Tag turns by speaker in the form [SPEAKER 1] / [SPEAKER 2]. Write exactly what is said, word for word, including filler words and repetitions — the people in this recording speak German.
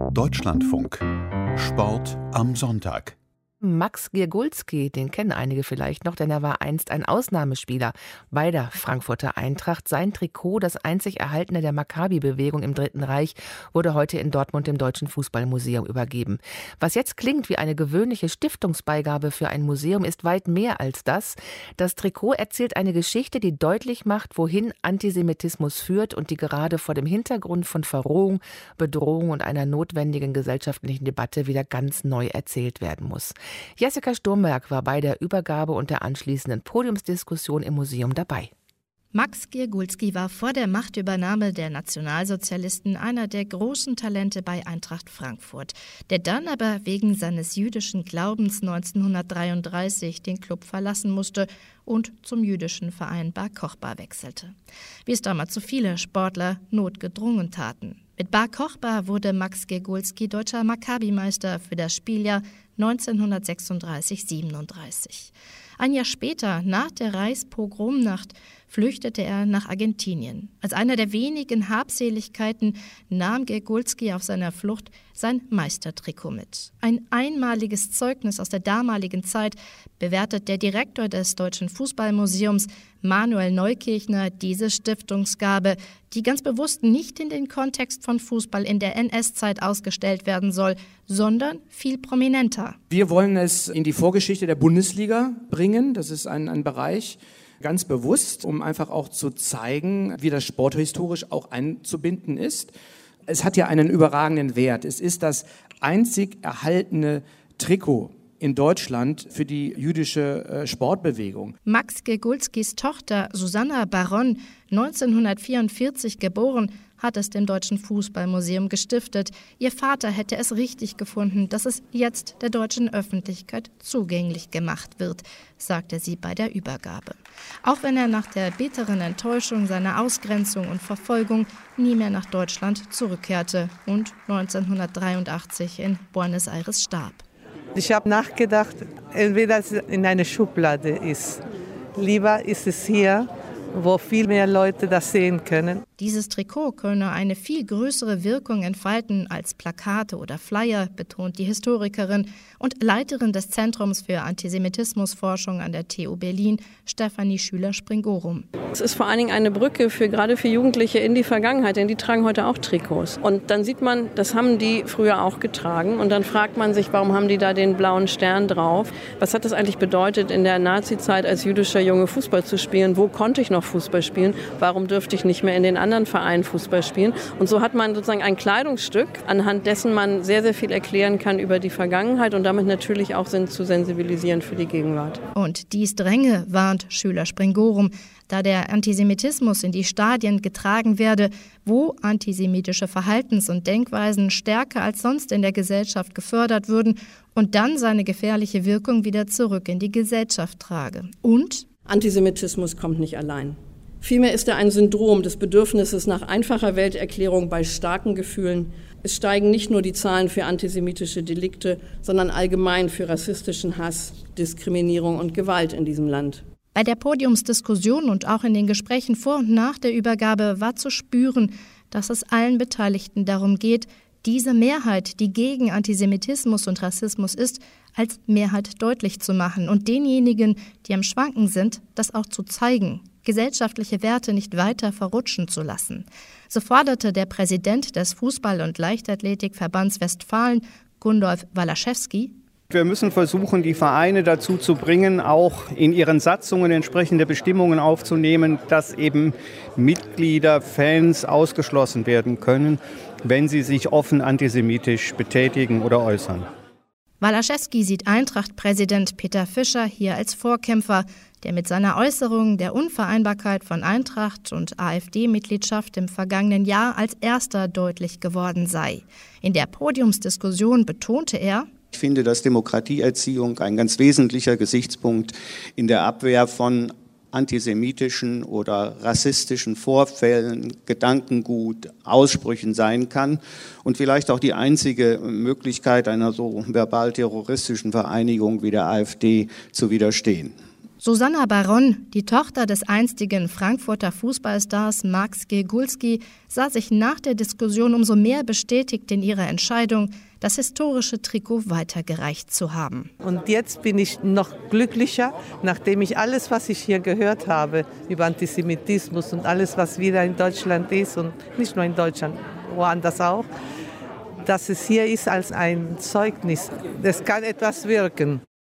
[SPEAKER 1] Deutschlandfunk. Sport am Sonntag.
[SPEAKER 2] Max Giergulski, den kennen einige vielleicht noch, denn er war einst ein Ausnahmespieler bei der Frankfurter Eintracht. Sein Trikot, das einzig erhaltene der Maccabi-Bewegung im Dritten Reich, wurde heute in Dortmund dem Deutschen Fußballmuseum übergeben. Was jetzt klingt wie eine gewöhnliche Stiftungsbeigabe für ein Museum, ist weit mehr als das. Das Trikot erzählt eine Geschichte, die deutlich macht, wohin Antisemitismus führt und die gerade vor dem Hintergrund von Verrohung, Bedrohung und einer notwendigen gesellschaftlichen Debatte wieder ganz neu erzählt werden muss. Jessica Sturmberg war bei der Übergabe und der anschließenden Podiumsdiskussion im Museum dabei.
[SPEAKER 3] Max Giergulski war vor der Machtübernahme der Nationalsozialisten einer der großen Talente bei Eintracht Frankfurt, der dann aber wegen seines jüdischen Glaubens neunzehnhundertdreiunddreißig den Klub verlassen musste und zum jüdischen Verein Bar Kochba wechselte. Wie es damals so viele Sportler notgedrungen taten. Mit Bar Kochba wurde Max Giergulski deutscher Maccabi-Meister für das Spieljahr neunzehnhundertsechsunddreißig siebenunddreißig. Ein Jahr später, nach der Reichspogromnacht, flüchtete er nach Argentinien. Als einer der wenigen Habseligkeiten nahm Giergulski auf seiner Flucht sein Meistertrikot mit. Ein einmaliges Zeugnis aus der damaligen Zeit bewertet der Direktor des Deutschen Fußballmuseums, Manuel Neukirchner, diese Stiftungsgabe, die ganz bewusst nicht in den Kontext von Fußball in der N S-Zeit ausgestellt werden soll, sondern viel prominenter.
[SPEAKER 4] Wir wollen es in die Vorgeschichte der Bundesliga bringen. Das ist ein, ein Bereich, ganz bewusst, um einfach auch zu zeigen, wie das sporthistorisch auch einzubinden ist. Es hat ja einen überragenden Wert. Es ist das einzig erhaltene Trikot in Deutschland für die jüdische Sportbewegung.
[SPEAKER 3] Max Giergulskis Tochter Susanna Baron, neunzehnhundertvierundvierzig geboren, hat es dem Deutschen Fußballmuseum gestiftet. Ihr Vater hätte es richtig gefunden, dass es jetzt der deutschen Öffentlichkeit zugänglich gemacht wird, sagte sie bei der Übergabe. Auch wenn er nach der bitteren Enttäuschung seiner Ausgrenzung und Verfolgung nie mehr nach Deutschland zurückkehrte und neunzehnhundertdreiundachtzig in Buenos Aires starb.
[SPEAKER 5] Ich habe nachgedacht, entweder es in einer Schublade ist. Lieber ist es hier, wo viel mehr Leute das sehen können.
[SPEAKER 3] Dieses Trikot könne eine viel größere Wirkung entfalten als Plakate oder Flyer, betont die Historikerin und Leiterin des Zentrums für Antisemitismusforschung an der T U Berlin, Stefanie Schüler-Springorum.
[SPEAKER 6] Es ist vor allen Dingen eine Brücke für gerade für Jugendliche in die Vergangenheit, denn die tragen heute auch Trikots. Und dann sieht man, das haben die früher auch getragen. Und dann fragt man sich, warum haben die da den blauen Stern drauf? Was hat das eigentlich bedeutet, in der Nazi-Zeit als jüdischer Junge Fußball zu spielen? Wo konnte ich noch Fußball spielen? Warum dürfte ich nicht mehr in den anderen Vereinen Fußball spielen? Und so hat man sozusagen ein Kleidungsstück, anhand dessen man sehr, sehr viel erklären kann über die Vergangenheit und damit natürlich auch zu sensibilisieren für die Gegenwart.
[SPEAKER 3] Und dies dränge, warnt Schüler-Springorum, da der Antisemitismus in die Stadien getragen werde, wo antisemitische Verhaltens- und Denkweisen stärker als sonst in der Gesellschaft gefördert würden und dann seine gefährliche Wirkung wieder zurück in die Gesellschaft trage. Und
[SPEAKER 6] Antisemitismus kommt nicht allein. Vielmehr ist er ein Syndrom des Bedürfnisses nach einfacher Welterklärung bei starken Gefühlen. Es steigen nicht nur die Zahlen für antisemitische Delikte, sondern allgemein für rassistischen Hass, Diskriminierung und Gewalt in diesem Land.
[SPEAKER 3] Bei der Podiumsdiskussion und auch in den Gesprächen vor und nach der Übergabe war zu spüren, dass es allen Beteiligten darum geht, diese Mehrheit, die gegen Antisemitismus und Rassismus ist, als Mehrheit deutlich zu machen und denjenigen, die am Schwanken sind, das auch zu zeigen, gesellschaftliche Werte nicht weiter verrutschen zu lassen. So forderte der Präsident des Fußball- und Leichtathletikverbands Westfalen, Gundolf Walaschewski:
[SPEAKER 7] Wir müssen versuchen, die Vereine dazu zu bringen, auch in ihren Satzungen entsprechende Bestimmungen aufzunehmen, dass eben Mitglieder, Fans ausgeschlossen werden können, wenn sie sich offen antisemitisch betätigen oder äußern.
[SPEAKER 3] Walaschewski sieht Eintracht-Präsident Peter Fischer hier als Vorkämpfer, der mit seiner Äußerung der Unvereinbarkeit von Eintracht und AfD-Mitgliedschaft im vergangenen Jahr als erster deutlich geworden sei. In der Podiumsdiskussion betonte er:
[SPEAKER 8] Ich finde, dass Demokratieerziehung ein ganz wesentlicher Gesichtspunkt in der Abwehr von antisemitischen oder rassistischen Vorfällen, Gedankengut, Aussprüchen sein kann und vielleicht auch die einzige Möglichkeit einer so verbal-terroristischen Vereinigung wie der AfD zu widerstehen.
[SPEAKER 3] Susanna Baron, die Tochter des einstigen Frankfurter Fußballstars Max Gegulski, sah sich nach der Diskussion umso mehr bestätigt in ihrer Entscheidung, das historische Trikot weitergereicht zu haben.
[SPEAKER 5] Und jetzt bin ich noch glücklicher, nachdem ich alles, was ich hier gehört habe über Antisemitismus und alles, was wieder in Deutschland ist und nicht nur in Deutschland, woanders auch, dass es hier ist als ein Zeugnis. Das kann etwas wirken.